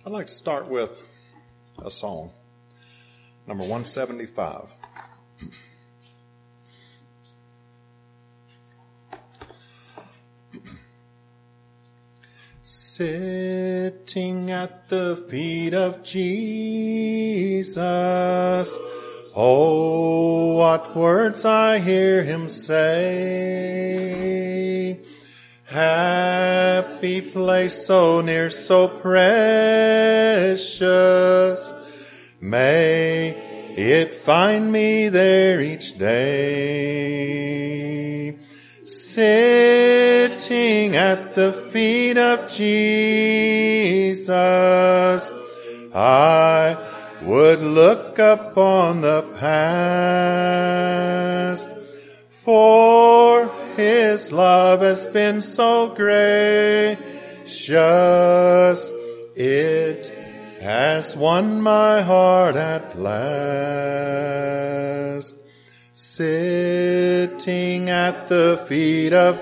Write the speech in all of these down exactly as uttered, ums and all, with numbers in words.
I'd like to start with a song, number one seventy-five. Sitting at the feet of Jesus, oh, what words I hear him say. Happy place, so near, so precious. May it find me there each day. Sitting at the feet of Jesus, I would look upon the past, for his love has been so gracious, it has won my heart at last. Sitting at the feet of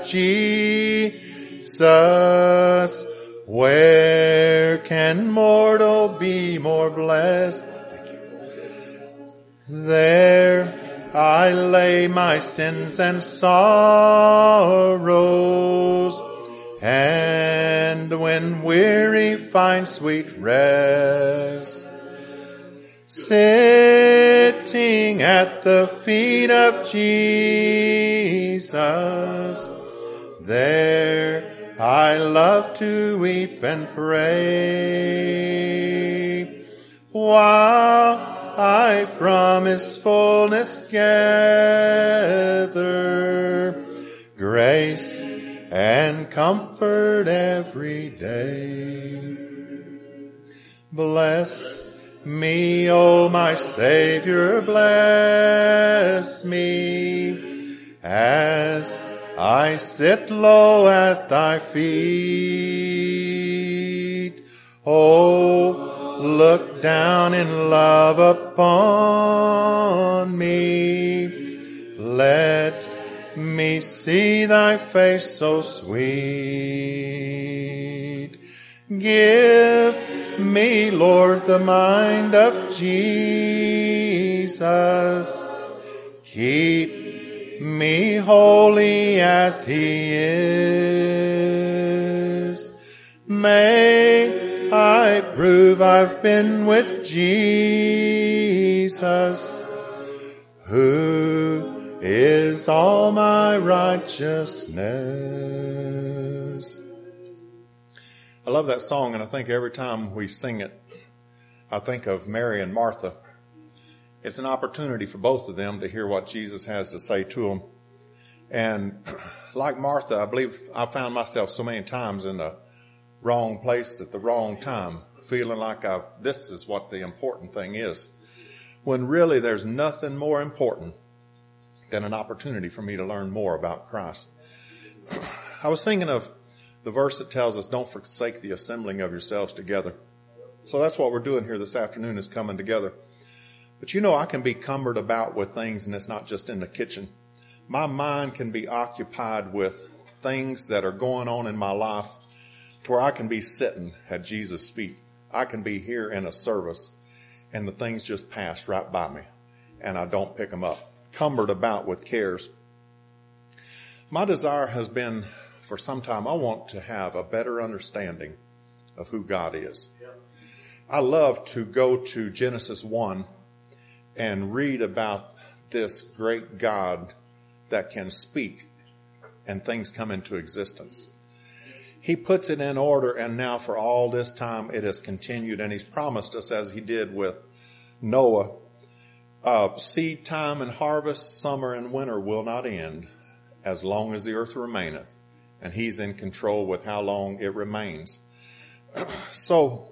Jesus, where can mortal be more blessed? Thank you. There I lay my sins and sorrows, and when weary find sweet rest. Sitting at the feet of Jesus, there I love to weep and pray, while I from his fullness gather grace and comfort every day. Bless me, O my Savior, bless me, as I sit low at thy feet. Oh, look down in love upon me. Let me see thy face so sweet. Give me, Lord, the mind of Jesus. Keep me holy as he is. May I prove I've been with Jesus, who is all my righteousness. I love that song, and I think every time we sing it, I think of Mary and Martha. It's an opportunity for both of them to hear what Jesus has to say to them. And like Martha, I believe I found myself so many times in the wrong place at the wrong time, feeling like I've, this is what the important thing is, when really there's nothing more important than an opportunity for me to learn more about Christ. I was thinking of the verse that tells us, don't forsake the assembling of yourselves together. So that's what we're doing here this afternoon, is coming together. But you know, I can be cumbered about with things, and it's not just in the kitchen. My mind can be occupied with things that are going on in my life to where I can be sitting at Jesus' feet. I can be here in a service, and the things just pass right by me, and I don't pick them up. Cumbered about with cares. My desire has been, for some time, I want to have a better understanding of who God is. I love to go to Genesis one and read about this great God that can speak and things come into existence. He puts it in order, and now for all this time it has continued, and he's promised us, as he did with Noah, uh, seed time and harvest, summer and winter will not end as long as the earth remaineth. And he's in control with how long it remains. So,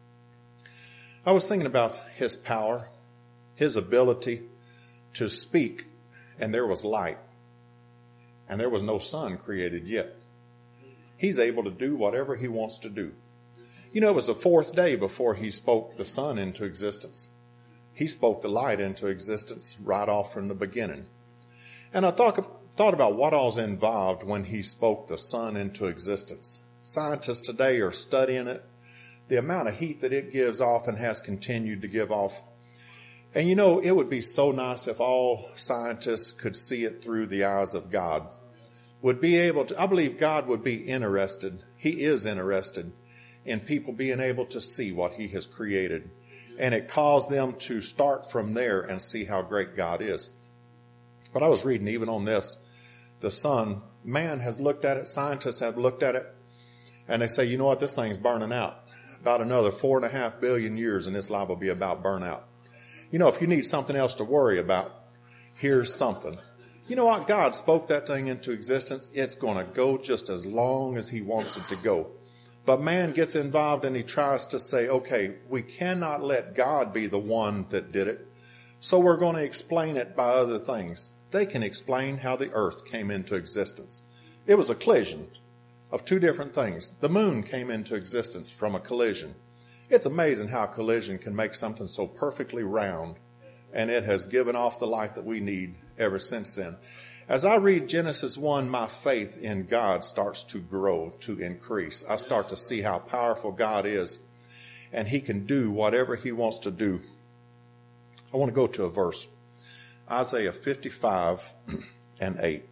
I was thinking about his power, his ability to speak, and there was light. And there was no sun created yet. He's able to do whatever he wants to do. You know, it was the fourth day before he spoke the sun into existence. He spoke the light into existence right off from the beginning. And I thought, thought about what all's involved when he spoke the sun into existence. Scientists today are studying it. the amount of heat that it gives off and has continued to give off. And you know, it would be so nice if all scientists could see it through the eyes of God. Would be able to, I believe God would be interested. He is interested in people being able to see what he has created. And it caused them to start from there and see how great God is. But I was reading even on this, the sun, man has looked at it, scientists have looked at it, and they say, you know what, this thing's burning out. About another four and a half billion years and this liable will be about burnout. You know, if you need something else to worry about, here's something. You know what, God spoke that thing into existence. It's going to go just as long as he wants it to go. But man gets involved and he tries to say, okay, we cannot let God be the one that did it. So we're going to explain it by other things. They can explain how the earth came into existence. It was a collision of two different things. The moon came into existence from a collision. It's amazing how a collision can make something so perfectly round, and it has given off the light that we need ever since then. As I read Genesis one, my faith in God starts to grow, to increase. I start to see how powerful God is, and he can do whatever he wants to do. I want to go to a verse, Isaiah fifty-five and eight.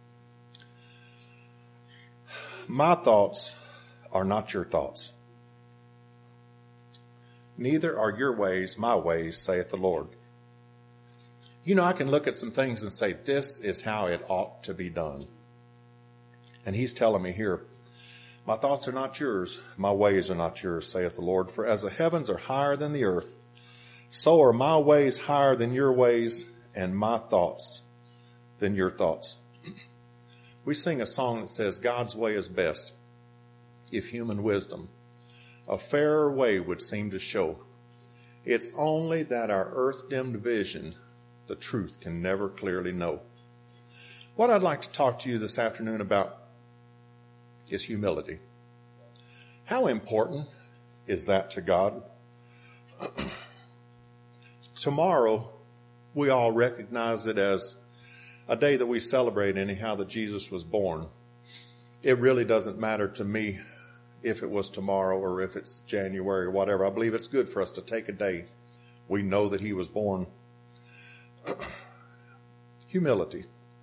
My thoughts are not your thoughts. Neither are your ways my ways, saith the Lord. You know, I can look at some things and say, this is how it ought to be done. And he's telling me here, my thoughts are not yours, my ways are not yours, saith the Lord. For as the heavens are higher than the earth, so are my ways higher than your ways, and my thoughts than your thoughts. We sing a song that says, God's way is best, if human wisdom a fairer way would seem to show. It's only that our earth-dimmed vision the truth can never clearly know. What I'd like to talk to you this afternoon about is humility. How important is that to God? Tomorrow, we all recognize it as a day that we celebrate anyhow that Jesus was born. It really doesn't matter to me if it was tomorrow or if it's January or whatever. I believe it's good for us to take a day. We know that he was born. Humility.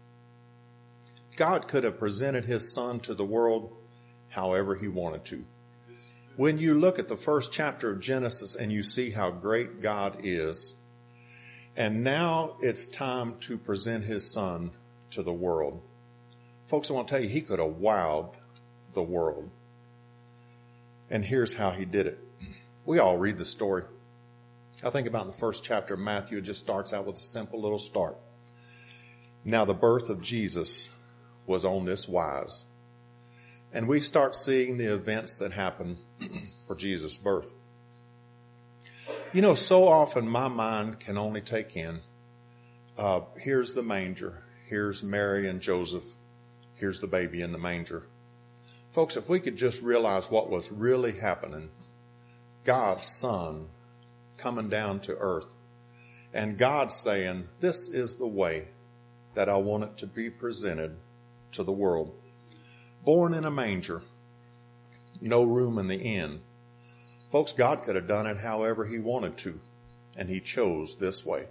God could have presented his son to the world however he wanted to. When you look at the first chapter of Genesis and you see how great God is, and now it's time to present his son to the world. Folks, I want to tell you, he could have wowed the world. And here's how he did it. We all read the story. I think about in the first chapter of Matthew, it just starts out with a simple little start. Now the birth of Jesus was on this wise. And we start seeing the events that happen for Jesus' birth. You know, so often my mind can only take in, uh, here's the manger, here's Mary and Joseph, here's the baby in the manger. Folks, if we could just realize what was really happening, God's Son coming down to earth, and God saying, this is the way that I want it to be presented to the world. Born in a manger, no room in the inn. Folks, God could have done it however he wanted to, and he chose this way.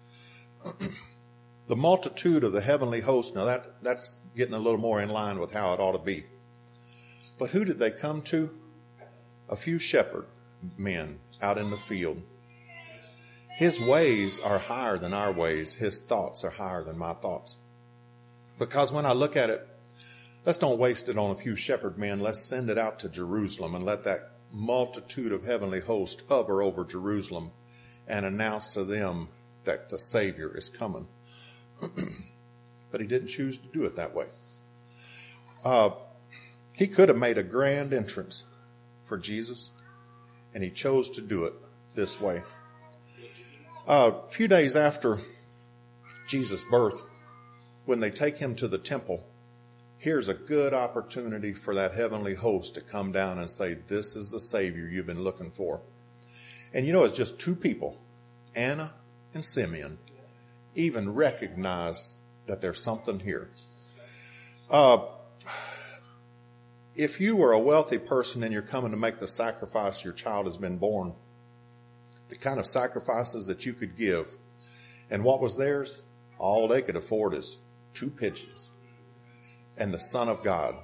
The multitude of the heavenly host, now that, that's getting a little more in line with how it ought to be. But who did they come to? A few shepherd men out in the field. His ways are higher than our ways. His thoughts are higher than my thoughts. Because when I look at it, let's don't waste it on a few shepherd men. Let's send it out to Jerusalem and let that multitude of heavenly hosts hover over Jerusalem and announce to them that the Savior is coming. But he didn't choose to do it that way. Uh, he could have made a grand entrance for Jesus, and he chose to do it this way. Uh, a few days after Jesus' birth, when they take him to the temple, here's a good opportunity for that heavenly host to come down and say, this is the Savior you've been looking for. And you know, it's just two people, Anna and Simeon, even recognize that there's something here. Uh, If you were a wealthy person and you're coming to make the sacrifice your child has been born, the kind of sacrifices that you could give, and what was theirs, all they could afford is two pigeons and the Son of God.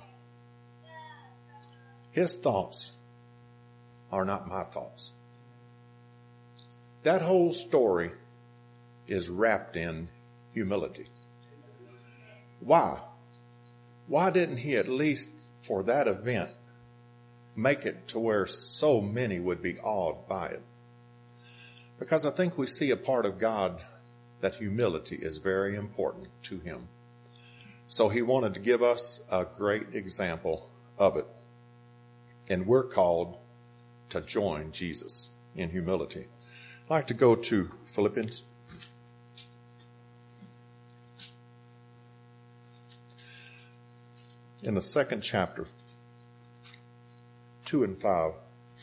His thoughts are not my thoughts. That whole story is wrapped in humility. Why? Why didn't he at least for that event make it to where so many would be awed by it? Because I think we see a part of God that humility is very important to him. So he wanted to give us a great example of it. And we're called to join Jesus in humility. I'd like to go to Philippians. In the second chapter, two and five.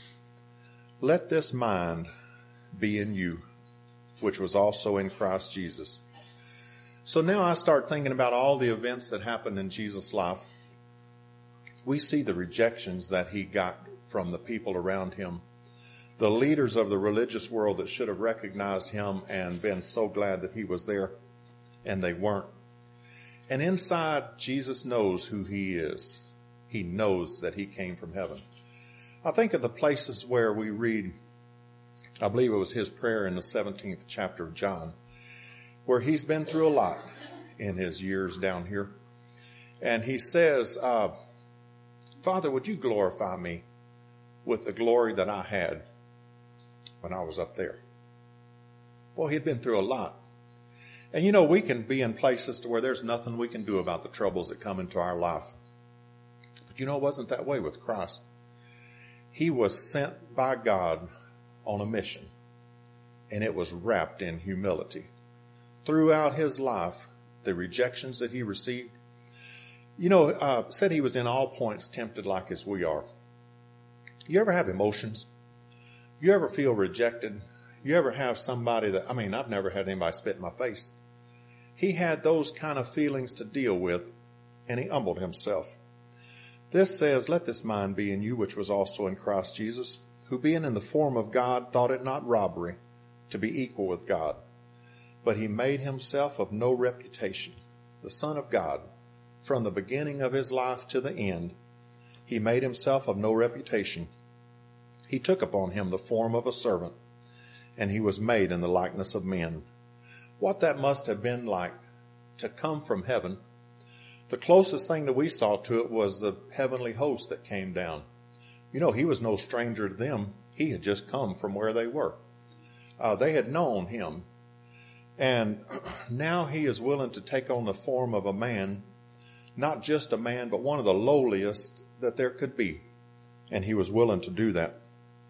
Let this mind be in you, which was also in Christ Jesus. So now I start thinking about all the events that happened in Jesus' life. We see the rejections that he got from the people around him. The leaders of the religious world that should have recognized him and been so glad that he was there, and they weren't. And inside, Jesus knows who he is. He knows that he came from heaven. I think of the places where we read, I believe it was his prayer in the seventeenth chapter of John, where he's been through a lot in his years down here. And he says, uh, Father, would you glorify me with the glory that I had when I was up there? Well, he'd been through a lot. And you know, we can be in places to where there's nothing we can do about the troubles that come into our life. But you know, it wasn't that way with Christ. He was sent by God on a mission, and it was wrapped in humility. Throughout his life, the rejections that he received, you know, uh, said he was in all points tempted like as we are. You ever have emotions? You ever feel rejected? You ever have somebody that, I mean, I've never had anybody spit in my face. He had those kind of feelings to deal with, and he humbled himself. This says, let this mind be in you, which was also in Christ Jesus, who being in the form of God, thought it not robbery to be equal with God. But he made himself of no reputation, the Son of God, from the beginning of his life to the end. He made himself of no reputation. He took upon him the form of a servant, and he was made in the likeness of men. What that must have been like to come from heaven. The closest thing that we saw to it was the heavenly host that came down. You know, he was no stranger to them. He had just come from where they were. Uh, they had known him. And now he is willing to take on the form of a man, not just a man, but one of the lowliest that there could be. And he was willing to do that.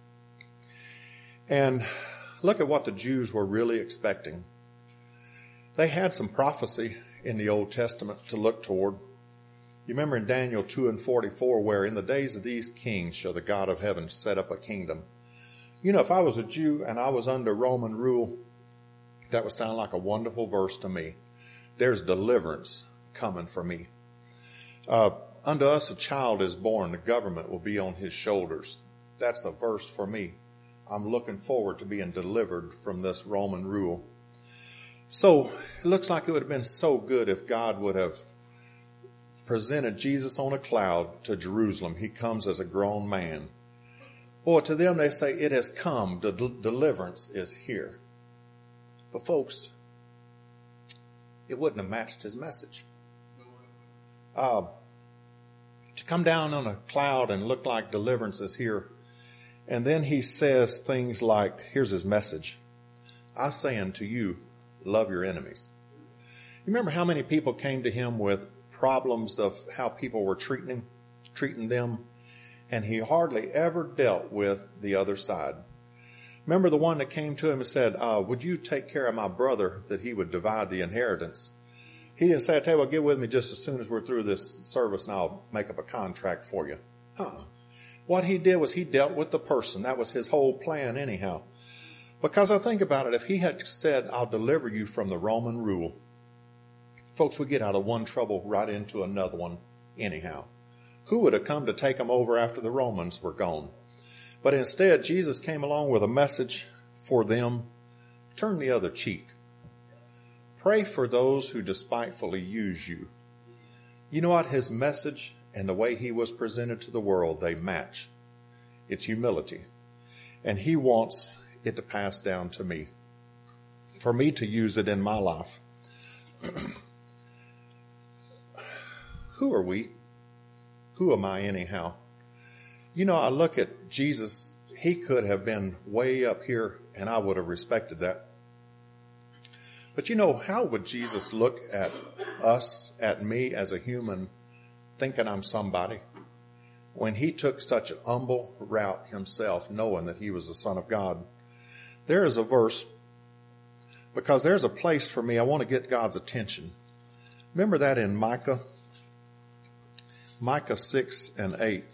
And look at what the Jews were really expecting. They had some prophecy in the Old Testament to look toward. You remember in Daniel two and forty-four, where in the days of these kings shall the God of heaven set up a kingdom. You know, if I was a Jew and I was under Roman rule, that would sound like a wonderful verse to me. There's deliverance coming for me. Uh, unto us a child is born, the government will be on his shoulders. That's a verse for me. I'm looking forward to being delivered from this Roman rule. So it looks like it would have been so good if God would have presented Jesus on a cloud to Jerusalem. He comes as a grown man. Boy, to them they say, it has come, the del- deliverance is here. But folks, it wouldn't have matched his message. Uh, to come down on a cloud and look like deliverance is here. And then he says things like, here's his message. I say unto you, love your enemies. You remember how many people came to him with problems of how people were treating him, treating them, and he hardly ever dealt with the other side. Remember the one that came to him and said, uh, would you take care of my brother that he would divide the inheritance? He didn't say, I tell you what, get with me just as soon as we're through this service and I'll make up a contract for you. Uh-uh. What he did was he dealt with the person. That was his whole plan anyhow. Because I think about it, if he had said, I'll deliver you from the Roman rule, folks, we get out of one trouble right into another one anyhow. Who would have come to take them over after the Romans were gone? But instead, Jesus came along with a message for them. Turn the other cheek. Pray for those who despitefully use you. You know what? His message and the way he was presented to the world, they match. It's humility. And he wants it to pass down to me, for me to use it in my life. Who are we? Who am I anyhow? You know, I look at Jesus, he could have been way up here and I would have respected that. But you know, how would Jesus look at us, at me as a human, thinking I'm somebody, when he took such an humble route himself, knowing that he was the Son of God? There is a verse, because there's a place for me. I want to get God's attention. Remember that in Micah? Micah six and eight.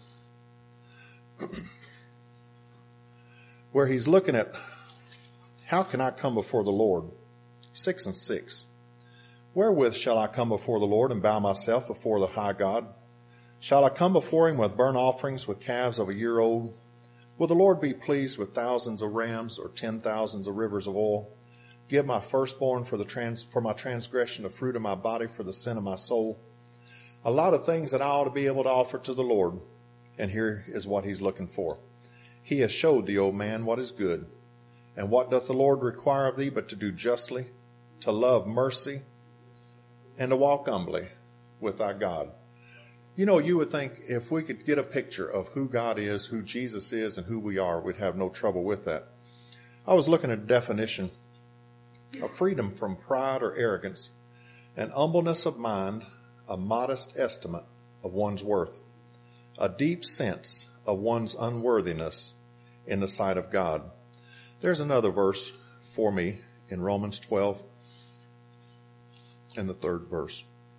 Where he's looking at, how can I come before the Lord? Six and six. Wherewith shall I come before the Lord and bow myself before the high God? Shall I come before him with burnt offerings, with calves of a year old? Will the Lord be pleased with thousands of rams or ten thousands of rivers of oil? Give my firstborn for the trans, for my transgression, the fruit of my body for the sin of my soul. A lot of things that I ought to be able to offer to the Lord. And here is what he's looking for. He has showed thee, O man, what is good. And what doth the Lord require of thee but to do justly, to love mercy, and to walk humbly with thy God. You know, you would think if we could get a picture of who God is, who Jesus is, and who we are, we'd have no trouble with that. I was looking at a definition of freedom from pride or arrogance, an humbleness of mind, a modest estimate of one's worth, a deep sense of one's unworthiness in the sight of God. There's another verse for me in Romans twelve, in the third verse.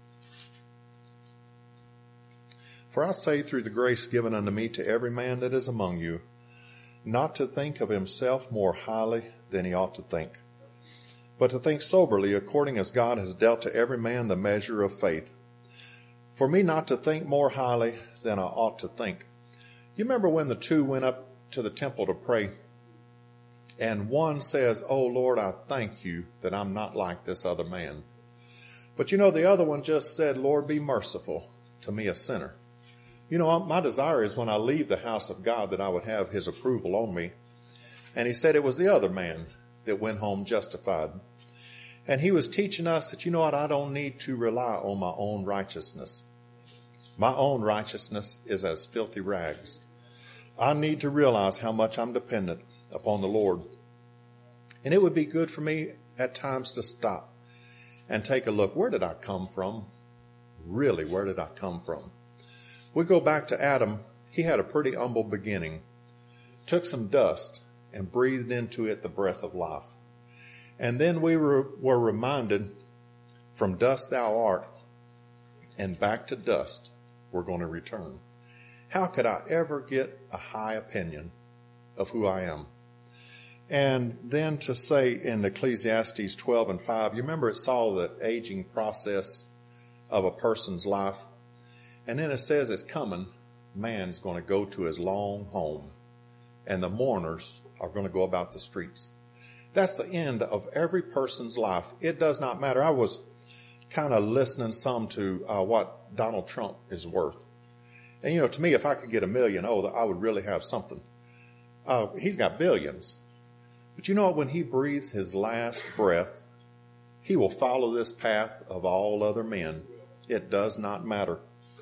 For I say through the grace given unto me to every man that is among you, not to think of himself more highly than he ought to think, but to think soberly according as God has dealt to every man the measure of faith. For me not to think more highly than I ought to think. You remember when the two went up to the temple to pray, and one says, "Oh Lord, I thank you that I'm not like this other man." But you know, the other one just said, "Lord, be merciful to me, a sinner." You know, my desire is when I leave the house of God that I would have his approval on me. And he said it was the other man that went home justified. And he was teaching us that, you know what, I don't need to rely on my own righteousness. My own righteousness is as filthy rags. I need to realize how much I'm dependent upon the Lord. And it would be good for me at times to stop and take a look. Where did I come from? Really, where did I come from? We go back to Adam. He had a pretty humble beginning. Took some dust and breathed into it the breath of life. And then we were, were reminded, from dust thou art, and back to dust we're going to return. How could I ever get a high opinion of who I am? And then to say in Ecclesiastes twelve and five, you remember it saw the aging process of a person's life. And then it says it's coming. Man's going to go to his long home. And the mourners are going to go about the streets. That's the end of every person's life. It does not matter. I was kind of listening some to uh, what Donald Trump is worth. And, you know, to me, if I could get a million, oh, I would really have something. Uh, he's got billions. But you know what? When he breathes his last breath, he will follow this path of all other men. It does not matter.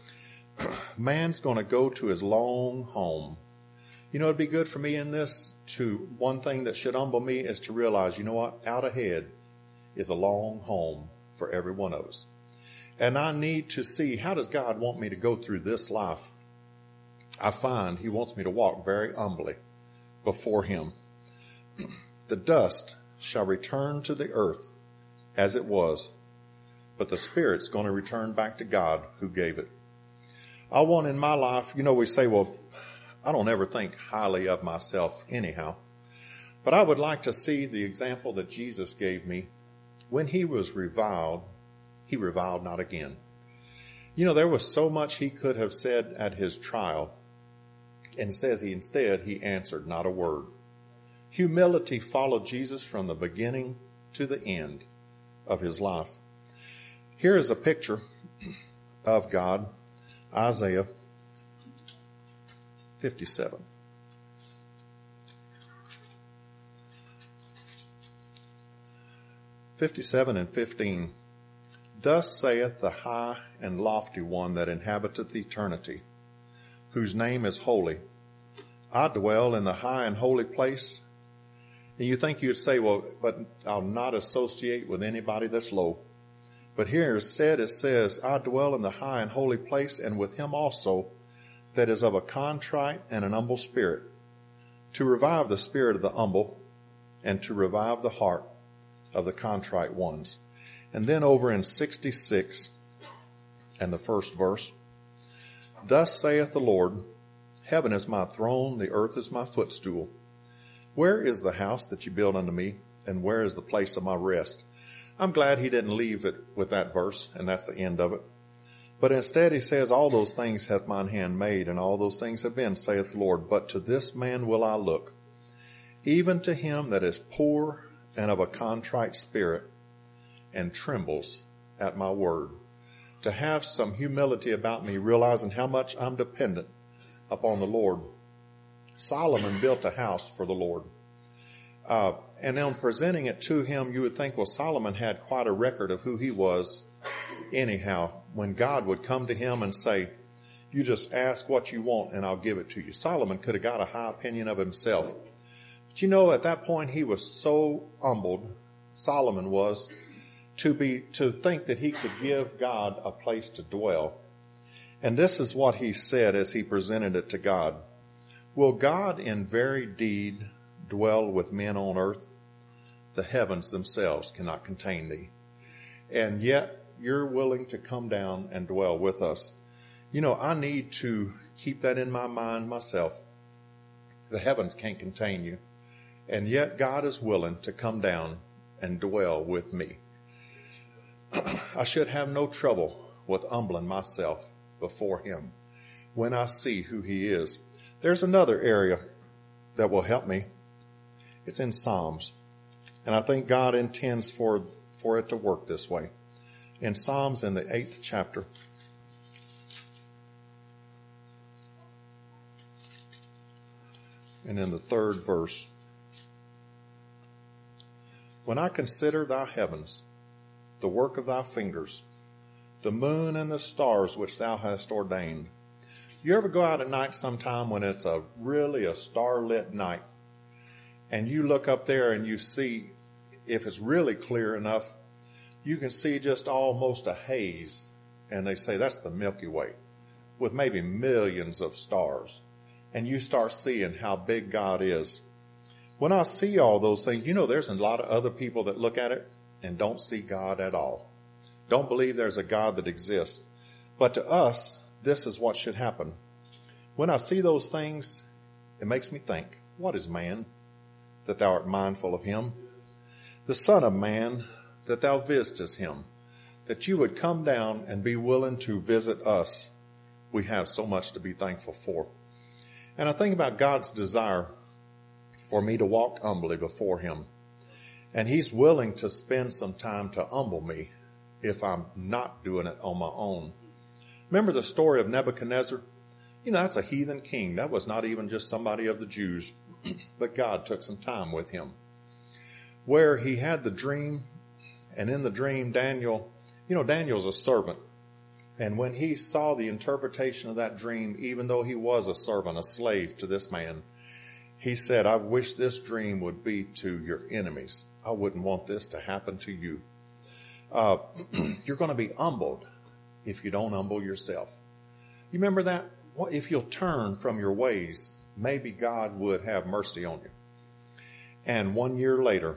Man's going to go to his long home. You know, it'd be good for me in this to, one thing that should humble me is to realize, you know what, out ahead is a long home for every one of us. And I need to see, how does God want me to go through this life? I find he wants me to walk very humbly before him. The dust shall return to the earth as it was, but the Spirit's going to return back to God who gave it. I want in my life, you know, we say, well, I don't ever think highly of myself anyhow. But I would like to see the example that Jesus gave me. When he was reviled, he reviled not again. You know, there was so much he could have said at his trial. And it says he instead, he answered not a word. Humility followed Jesus from the beginning to the end of his life. Here is a picture of God, Isaiah fifty-seven. fifty-seven and fifteen. Thus saith the high and lofty one that inhabiteth eternity, whose name is holy. I dwell in the high and holy place. And you think you'd say, well, but I'll not associate with anybody that's low. But here instead it says, I dwell in the high and holy place, and with him also that is of a contrite and an humble spirit, to revive the spirit of the humble, and to revive the heart of the contrite ones. And then over in sixty-six and the first verse, thus saith the Lord, heaven is my throne, the earth is my footstool. Where is the house that you built unto me, and where is the place of my rest? I'm glad he didn't leave it with that verse, and that's the end of it. But instead he says, all those things hath mine hand made, and all those things have been, saith the Lord. But to this man will I look, even to him that is poor and of a contrite spirit, and trembles at my word. To have some humility about me, realizing how much I'm dependent upon the Lord. Solomon built a house for the Lord. Uh, and on presenting it to him, you would think, well, Solomon had quite a record of who he was anyhow. When God would come to him and say, you just ask what you want and I'll give it to you. Solomon could have got a high opinion of himself. But you know, at that point, he was so humbled, Solomon was, to be, to think that he could give God a place to dwell. And this is what he said as he presented it to God. Will God in very deed dwell with men on earth? The heavens themselves cannot contain thee. And yet you're willing to come down and dwell with us. You know, I need to keep that in my mind myself. The heavens can't contain you. And yet God is willing to come down and dwell with me. I should have no trouble with humbling myself before him when I see who he is. There's another area that will help me. It's in Psalms. And I think God intends for, for it to work this way. In Psalms in the eighth chapter, and in the third verse, when I consider thy heavens, the work of thy fingers, the moon and the stars which thou hast ordained. You ever go out at night sometime when it's a really a starlit night, and you look up there and you see, if it's really clear enough, you can see just almost a haze, and they say that's the Milky Way, with maybe millions of stars. And you start seeing how big God is. When I see all those things, you know, there's a lot of other people that look at it and don't see God at all. Don't believe there's a God that exists. But to us, this is what should happen. When I see those things, it makes me think, what is man, that thou art mindful of him? The Son of Man, that thou visitest him, that you would come down and be willing to visit us. We have so much to be thankful for. And I think about God's desire for me to walk humbly before him. And he's willing to spend some time to humble me if I'm not doing it on my own. Remember the story of Nebuchadnezzar? You know, that's a heathen king. That was not even just somebody of the Jews, but God took some time with him. Where he had the dream, and in the dream, Daniel, you know, Daniel's a servant. And when he saw the interpretation of that dream, even though he was a servant, a slave to this man, he said, I wish this dream would be to your enemies. I wouldn't want this to happen to you. Uh, you're going to be humbled if you don't humble yourself. You remember that? Well, if you'll turn from your ways, maybe God would have mercy on you. And one year later,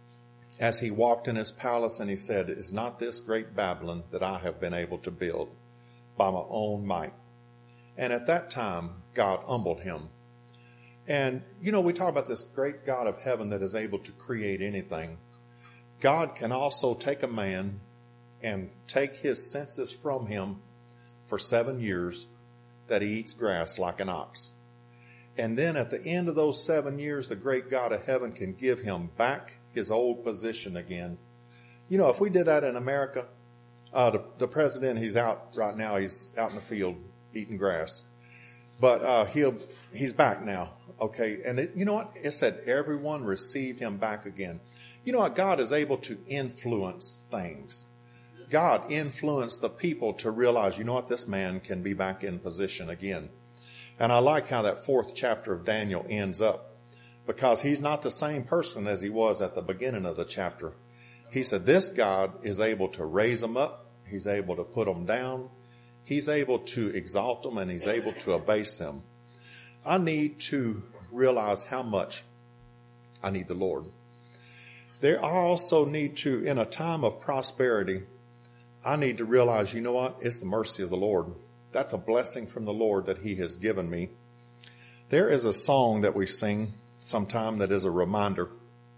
as he walked in his palace and he said, is not this great Babylon that I have been able to build by my own might? And at that time, God humbled him. And, you know, we talk about this great God of heaven that is able to create anything. God can also take a man and take his senses from him for seven years that he eats grass like an ox. And then at the end of those seven years, the great God of heaven can give him back his old position again. You know, if we did that in America, uh, the, the president, he's out right now. He's out in the field eating grass. But uh, he'll he's back now. Okay. And it, you know what? It said everyone received him back again. You know what? God is able to influence things. God influenced the people to realize, you know what? This man can be back in position again. And I like how that fourth chapter of Daniel ends up, because he's not the same person as he was at the beginning of the chapter. He said this God is able to raise them up. He's able to put them down. He's able to exalt them, and he's able to abase them. I need to realize how much I need the Lord. There, I also need to, in a time of prosperity, I need to realize, you know what? It's the mercy of the Lord. That's a blessing from the Lord that he has given me. There is a song that we sing sometime that is a reminder.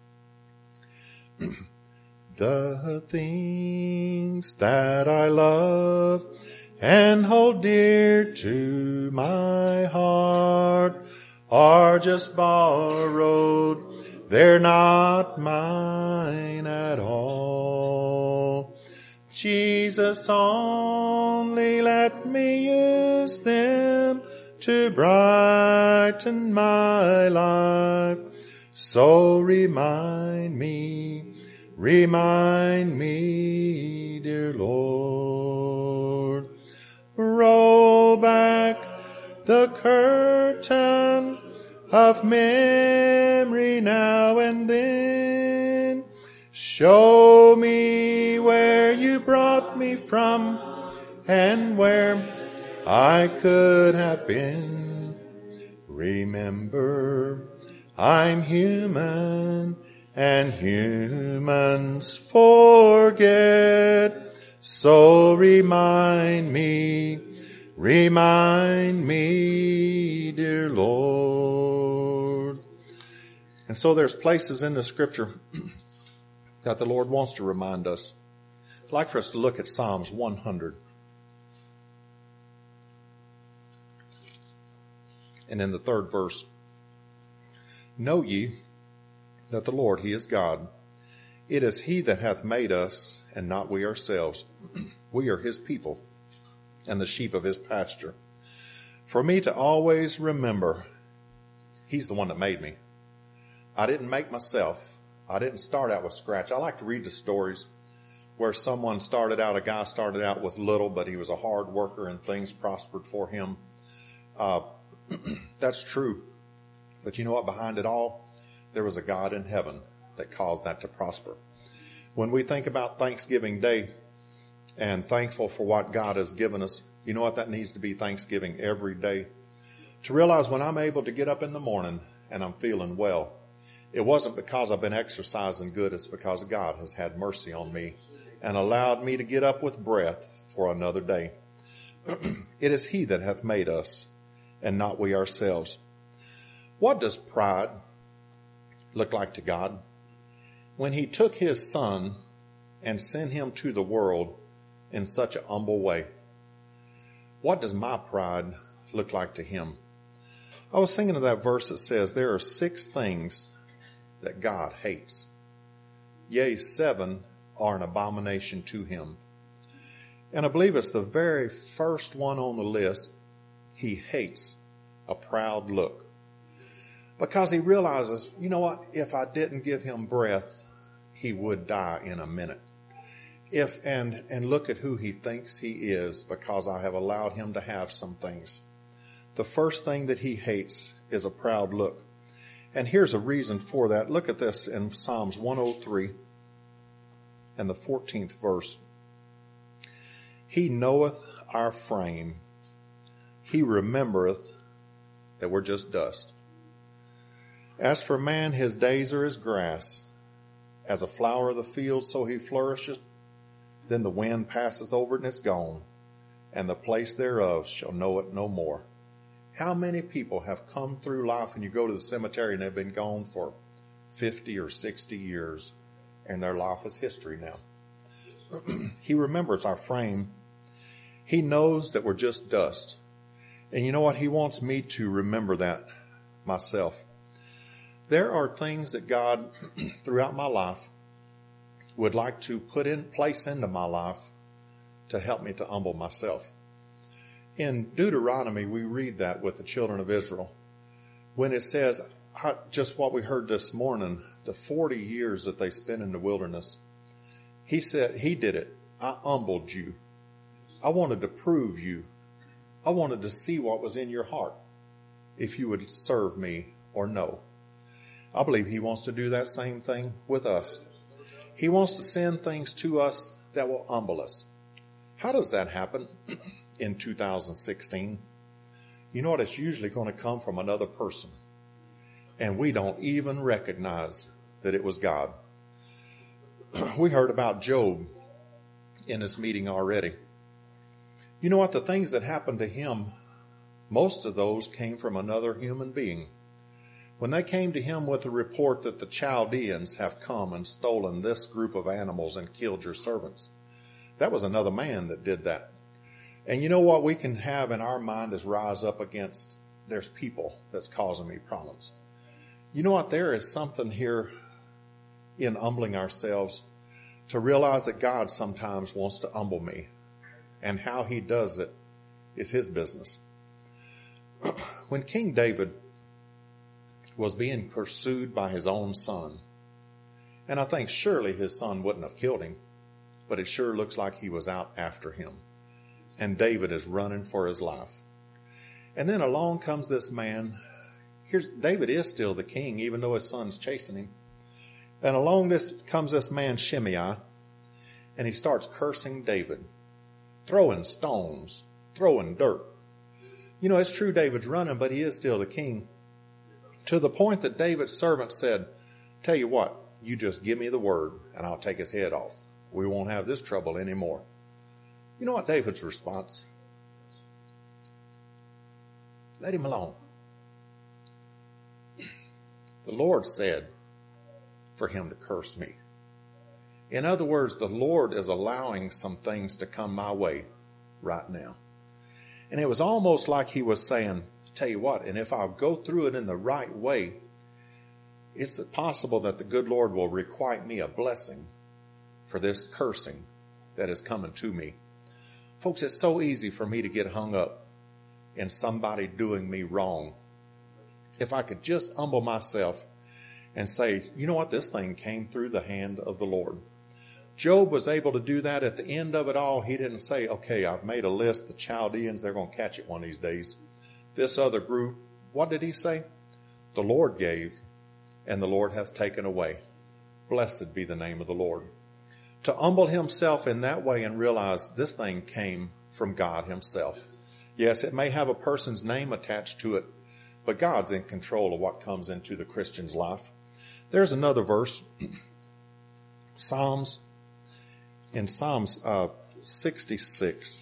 The things that I love and hold dear to my heart are just borrowed. They're not mine at all. Jesus, only let me use them to brighten my life. So remind me, remind me, dear Lord. Roll back the curtain of memory now and then. Show me where you brought me from and where I could have been. Remember, I'm human and humans forget. So remind me, remind me, dear Lord. And so there's places in the scripture that the Lord wants to remind us. I'd like for us to look at Psalms one hundred. And in the third verse, know ye that the Lord, he is God. It is he that hath made us, and not we ourselves. We are his people, and the sheep of his pasture. For me to always remember, he's the one that made me. I didn't make myself. I didn't start out with scratch. I like to read the stories where someone started out, a guy started out with little, but he was a hard worker and things prospered for him. Uh, that's true. But you know what? Behind it all, there was a God in heaven that caused that to prosper. When we think about Thanksgiving Day and thankful for what God has given us, you know what? That needs to be Thanksgiving every day. To realize when I'm able to get up in the morning and I'm feeling well, it wasn't because I've been exercising good. It's because God has had mercy on me and allowed me to get up with breath for another day. It is he that hath made us, and not we ourselves. What does pride look like to God? When he took his son and sent him to the world in such an humble way. What does my pride look like to him? I was thinking of that verse that says there are six things that God hates. Yea, seven are an abomination to him. And I believe it's the very first one on the list. He hates a proud look. Because he realizes, you know what? If I didn't give him breath, he would die in a minute. If and and look at who he thinks he is, because I have allowed him to have some things. The first thing that he hates is a proud look. And here's a reason for that. Look at this in Psalms one oh three and the fourteenth verse. He knoweth our frame. He remembereth that we're just dust. As for man, his days are as grass. As a flower of the field, so he flourisheth. Then the wind passeth over it and is gone, and the place thereof shall know it no more. How many people have come through life and you go to the cemetery and they've been gone for fifty or sixty years and their life is history now. He remembers our frame. He knows that we're just dust. And you know what? He wants me to remember that myself. There are things that God, throughout my life, would like to put in place into my life to help me to humble myself. In Deuteronomy, we read that with the children of Israel. When it says, just what we heard this morning, the forty years that they spent in the wilderness, he said, he did it. I humbled you. I wanted to prove you. I wanted to see what was in your heart, if you would serve me or no. I believe he wants to do that same thing with us. He wants to send things to us that will humble us. How does that happen in two thousand sixteen? You know what? It's usually going to come from another person. And we don't even recognize that it was God. We heard about Job in this meeting already. You know what? The things that happened to him, most of those came from another human being. When they came to him with the report that the Chaldeans have come and stolen this group of animals and killed your servants, that was another man that did that. And you know what we can have in our mind is rise up against, there's people that's causing me problems. You know what? There is something here in humbling ourselves to realize that God sometimes wants to humble me. And how he does it is his business. When King David was being pursued by his own son, and I think surely his son wouldn't have killed him, but it sure looks like he was out after him. And David is running for his life. And then along comes this man. Here's David is still the king, even though his son's chasing him. And along this comes this man Shimei, and he starts cursing David, throwing stones, throwing dirt. You know, it's true David's running, but he is still the king. To the point that David's servant said, tell you what, you just give me the word and I'll take his head off. We won't have this trouble anymore. You know what David's response? Let him alone. The Lord said for him to curse me. In other words, the Lord is allowing some things to come my way right now. And it was almost like he was saying, tell you what, and if I'll go through it in the right way, it's possible that the good Lord will requite me a blessing for this cursing that is coming to me. Folks, it's so easy for me to get hung up in somebody doing me wrong. If I could just humble myself and say, you know what, this thing came through the hand of the Lord. Job was able to do that. At the end of it all, he didn't say, okay, I've made a list, the Chaldeans, they're going to catch it one of these days. This other group, what did he say? The Lord gave, and the Lord hath taken away. Blessed be the name of the Lord. To humble himself in that way and realize this thing came from God himself. Yes, it may have a person's name attached to it, but God's in control of what comes into the Christian's life. There's another verse, Psalms, in Psalms uh, sixty-six.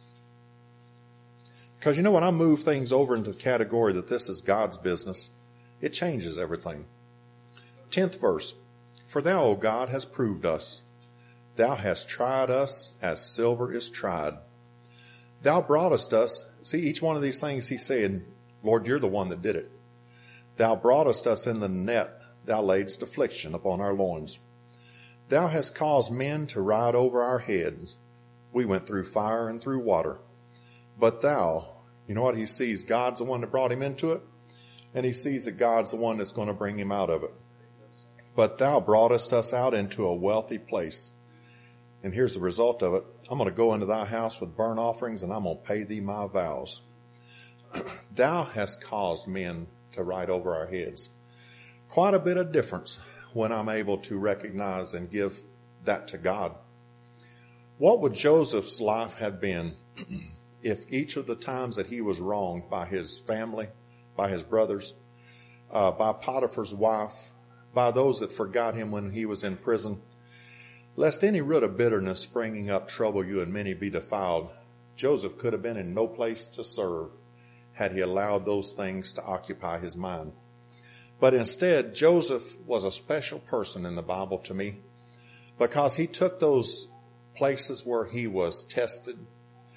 Because you know, when I move things over into the category that this is God's business, it changes everything. Tenth verse, for thou, O God, hast proved us. Thou hast tried us as silver is tried. Thou broughtest us. See, each one of these things he's saying, Lord, you're the one that did it. Thou broughtest us in the net. Thou laidst affliction upon our loins. Thou hast caused men to ride over our heads. We went through fire and through water. But thou, you know what? He sees God's the one that brought him into it. And he sees that God's the one that's going to bring him out of it. But thou broughtest us out into a wealthy place. And here's the result of it. I'm going to go into thy house with burnt offerings, and I'm going to pay thee my vows. Thou hast caused men to ride over our heads. Quite a bit of difference when I'm able to recognize and give that to God. What would Joseph's life have been if each of the times that he was wronged by his family, by his brothers, uh, by Potiphar's wife, by those that forgot him when he was in prison, lest any root of bitterness springing up trouble you and many be defiled, Joseph could have been in no place to serve had he allowed those things to occupy his mind. But instead, Joseph was a special person in the Bible to me because he took those places where he was tested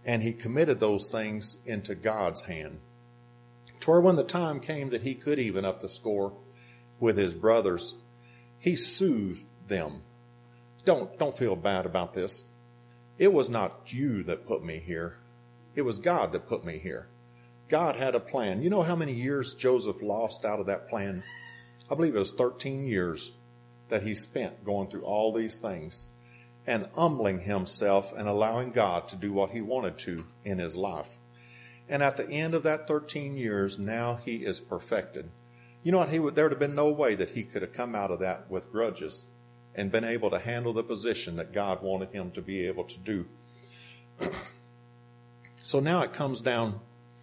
And he committed those things into God's hand. To where when the time came that he could even up the score with his brothers, he soothed them. Don't, don't feel bad about this. It was not you that put me here. It was God that put me here. God had a plan. You know how many years Joseph lost out of that plan? I believe it was thirteen years that he spent going through all these things and humbling himself and allowing God to do what he wanted to in his life. And at the end of that thirteen years, now he is perfected. You know what? He would, there would have been no way that he could have come out of that with grudges and been able to handle the position that God wanted him to be able to do. So now it comes down.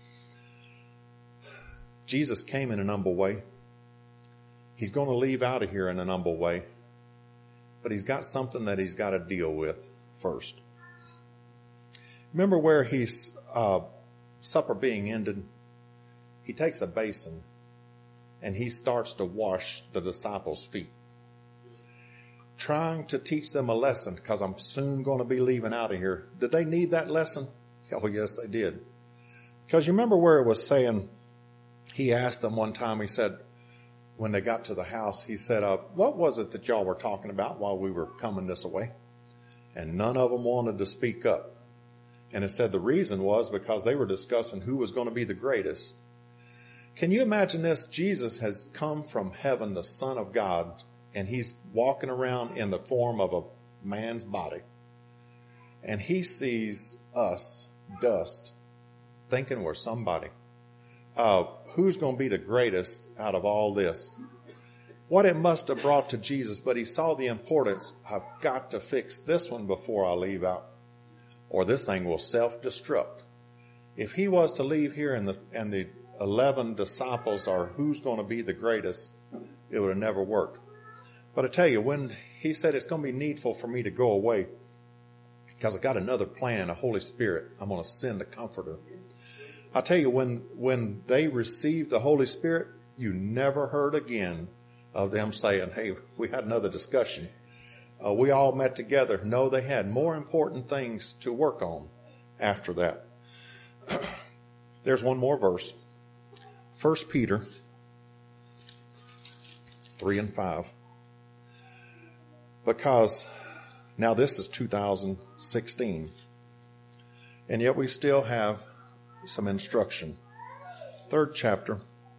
Jesus came in an humble way. He's going to leave out of here in an humble way. But he's got something that he's got to deal with first. Remember where he's, uh, supper being ended, he takes a basin and he starts to wash the disciples' feet, trying to teach them a lesson, because I'm soon going to be leaving out of here. Did they need that lesson? Oh, yes, they did. Because you remember where it was saying, he asked them one time, he said, when they got to the house, he said, uh, what was it that y'all were talking about while we were coming this way? And none of them wanted to speak up. And it said the reason was because they were discussing who was going to be the greatest. Can you imagine this? Jesus has come from heaven, the Son of God, and he's walking around in the form of a man's body. And he sees us, dust, thinking we're somebody. Uh, who's going to be the greatest out of all this? What it must have brought to Jesus, but he saw the importance. I've got to fix this one before I leave out, or this thing will self-destruct. If he was to leave here and the, and the eleven disciples are who's going to be the greatest, it would have never worked. But I tell you, when he said it's going to be needful for me to go away, because I got another plan, a Holy Spirit, I'm going to send a comforter. I tell you, when, when they received the Holy Spirit, you never heard again of them saying, hey, we had another discussion. Uh, we all met together. No, they had more important things to work on after that. There's one more verse. First Peter three and five. Because now this is two thousand sixteen. And yet we still have some instruction. Third chapter.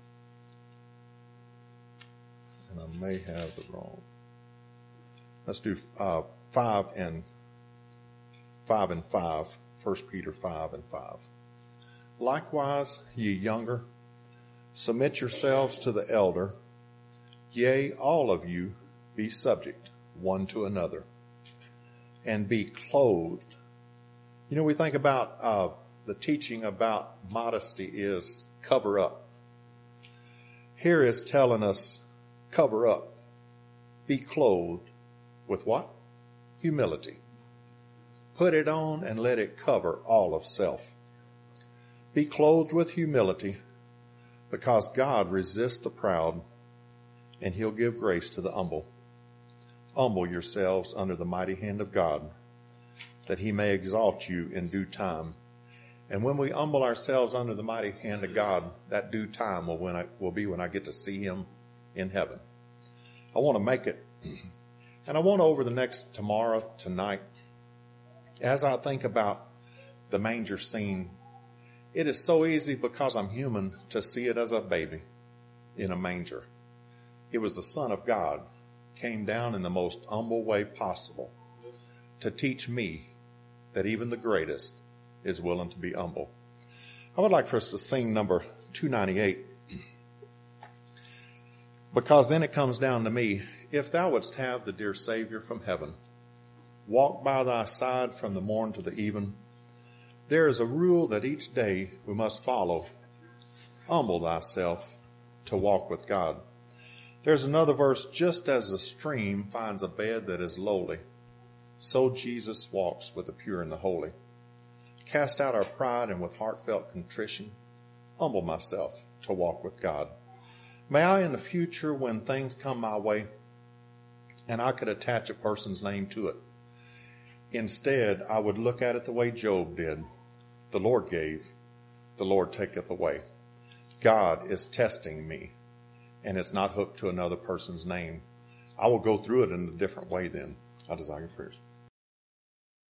And I may have the wrong. Let's do uh, five and five and five. First Peter five and five. Likewise, ye younger, submit yourselves to the elder. Yea, all of you be subject one to another, and be clothed. You know, we think about uh, the teaching about modesty is cover up. Here is telling us cover up, be clothed with what? Humility. Put it on and let it cover all of self. Be clothed with humility, because God resists the proud and he'll give grace to the humble. Humble yourselves under the mighty hand of God, that he may exalt you in due time. And when we humble ourselves under the mighty hand of God, that due time will, when I, will be when I get to see him in heaven. I want to make it. And I want to, over the next tomorrow, tonight, as I think about the manger scene, it is so easy because I'm human to see it as a baby in a manger. It was the Son of God came down in the most humble way possible to teach me that even the greatest is willing to be humble. I would like for us to sing number two ninety-eight, because then it comes down to me. If thou wouldst have the dear Savior from heaven walk by thy side from the morn to the even, there is a rule that each day we must follow. Humble thyself to walk with God. There's another verse, just as a stream finds a bed that is lowly, so Jesus walks with the pure and the holy. Cast out our pride, and with heartfelt contrition, humble myself to walk with God. May I in the future, when things come my way, and I could attach a person's name to it, instead I would look at it the way Job did. The Lord gave, the Lord taketh away. God is testing me, and it's not hooked to another person's name. I will go through it in a different way then. I desire your prayers.